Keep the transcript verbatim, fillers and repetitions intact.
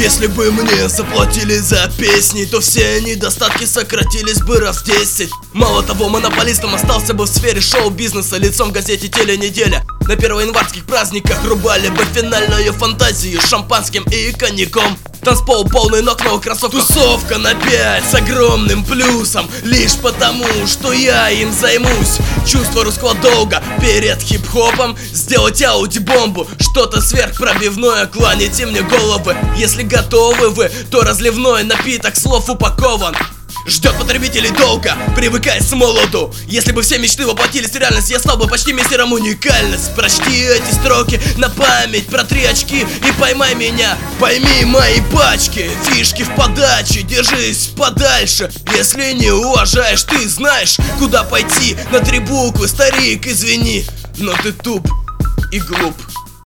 Если бы мне заплатили за песни, то все недостатки сократились бы раз в десять. Мало того, монополистом остался бы в сфере шоу-бизнеса, лицом в газете «Теленеделя». На первоянварских праздниках рубали бы финальную фантазию шампанским и коньяком. Танцпол полный ног в новых кроссовках. Тусовка на пять с огромным плюсом, лишь потому, что я им займусь. Чувство русского долга перед хип-хопом. Сделать ауди-бомбу, что-то сверхпробивное. Кланяйте мне головы, если готовы вы, то разливной напиток слов упакован. Ждет потребителей долго, привыкай с молоду. Если бы все мечты воплотились в реальность, я стал бы почти мастером уникальность. Прочти эти строки на память, протри очки и поймай меня. Пойми мои пачки, фишки в подаче, держись подальше. Если не уважаешь, ты знаешь, куда пойти. На три буквы, старик, извини, но ты туп и глуп.